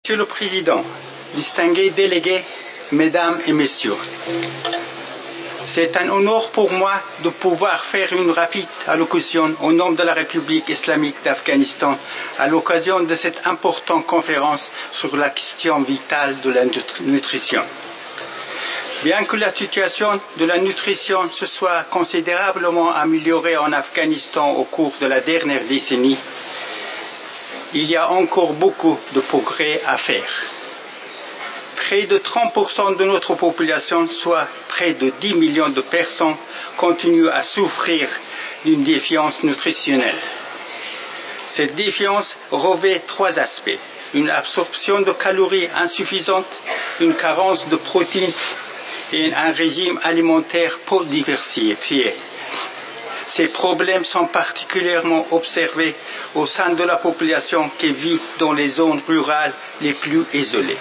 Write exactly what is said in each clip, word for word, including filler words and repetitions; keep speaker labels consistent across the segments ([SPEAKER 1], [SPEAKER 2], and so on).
[SPEAKER 1] Monsieur le Président, distingués délégués, Mesdames et Messieurs, c'est un honneur pour moi de pouvoir faire une rapide allocution au nom de la République islamique d'Afghanistan à l'occasion de cette importante conférence sur la question vitale de la nutrition. Bien que la situation de la nutrition se soit considérablement améliorée en Afghanistan au cours de la dernière décennie, il y a encore beaucoup de progrès à faire. Près de trente pour cent de notre population, soit près de dix millions de personnes, continuent à souffrir d'une défiance nutritionnelle. Cette défiance revêt trois aspects: une absorption de calories insuffisante, une carence de protéines et un régime alimentaire peu diversifié. Ces problèmes sont particulièrement observés au sein de la population qui vit dans les zones rurales les plus isolées.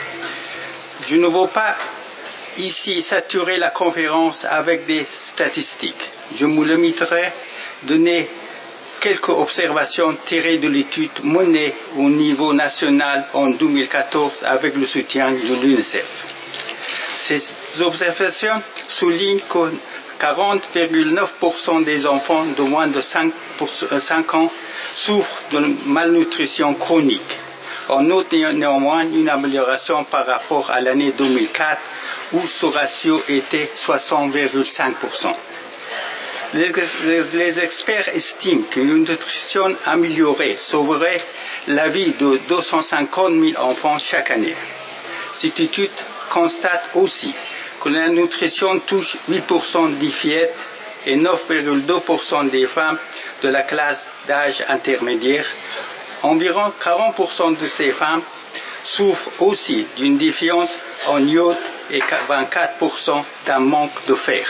[SPEAKER 1] Je ne veux pas ici saturer la conférence avec des statistiques. Je me limiterai à donner quelques observations tirées de l'étude menée au niveau national en deux mille quatorze avec le soutien de l'UNICEF. Ces observations soulignent que quarante virgule neuf pour cent des enfants de moins de cinq ans souffrent de malnutrition chronique. On note néanmoins une amélioration par rapport à l'année deux mille quatre où ce ratio était soixante virgule cinq pour cent. Les, les, les experts estiment qu'une nutrition améliorée sauverait la vie de deux cent cinquante mille enfants chaque année. Cette étude constate aussi que la nutrition touche huit pour cent des fillettes et neuf virgule deux pour cent des femmes de la classe d'âge intermédiaire. Environ quarante pour cent de ces femmes souffrent aussi d'une déficience en iode et vingt-quatre pour cent d'un manque de fer.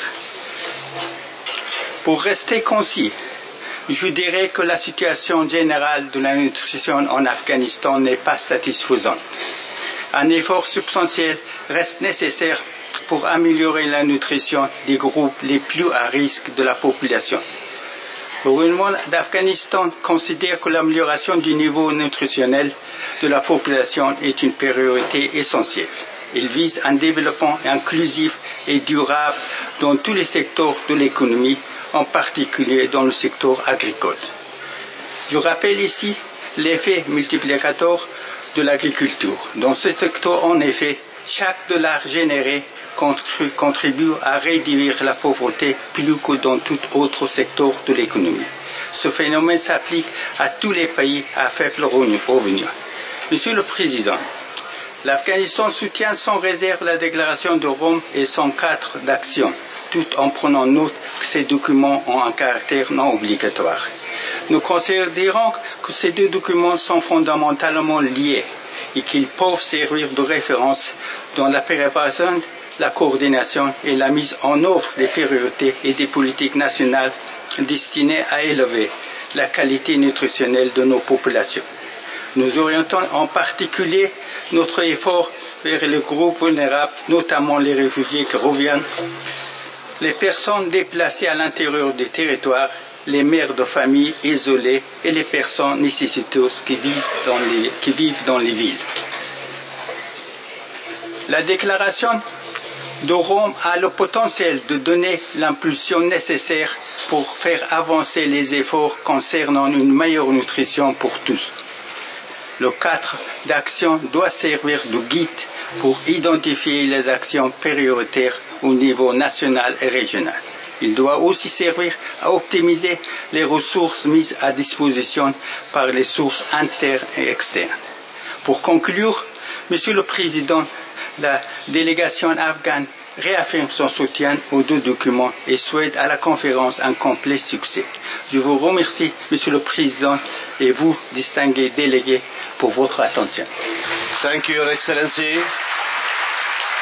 [SPEAKER 1] Pour rester concis, je dirais que la situation générale de la nutrition en Afghanistan n'est pas satisfaisante. Un effort substantiel reste nécessaire pour améliorer la nutrition des groupes les plus à risque de la population. Le gouvernement d'Afghanistan considère que l'amélioration du niveau nutritionnel de la population est une priorité essentielle. Il vise un développement inclusif et durable dans tous les secteurs de l'économie, en particulier dans le secteur agricole. Je rappelle ici l'effet multiplicateur de l'agriculture. Dans ce secteur, en effet, chaque dollar généré contribue à réduire la pauvreté plus que dans tout autre secteur de l'économie. Ce phénomène s'applique à tous les pays à faible revenu. Monsieur le Président, l'Afghanistan soutient sans réserve la déclaration de Rome et son cadre d'action, tout en prenant note que ces documents ont un caractère non obligatoire. Nous considérons que ces deux documents sont fondamentalement liés et qu'ils peuvent servir de référence dans la préparation, la coordination et la mise en œuvre des priorités et des politiques nationales destinées à élever la qualité nutritionnelle de nos populations. Nous orientons en particulier notre effort vers les groupes vulnérables, notamment les réfugiés qui reviennent, les personnes déplacées à l'intérieur des territoires, les mères de famille isolées et les personnes nécessiteuses qui vivent dans les, qui vivent dans les villes. La déclaration de Rome a le potentiel de donner l'impulsion nécessaire pour faire avancer les efforts concernant une meilleure nutrition pour tous. Le cadre d'action doit servir de guide pour identifier les actions prioritaires au niveau national et régional. Il doit aussi servir à optimiser les ressources mises à disposition par les sources internes et externes. Pour conclure, Monsieur le Président, la délégation afghane réaffirme son soutien aux deux documents et souhaite à la conférence un complet succès. Je vous remercie, Monsieur le Président, et vous, distingués délégués, pour votre attention.
[SPEAKER 2] Thank you, Your Excellency.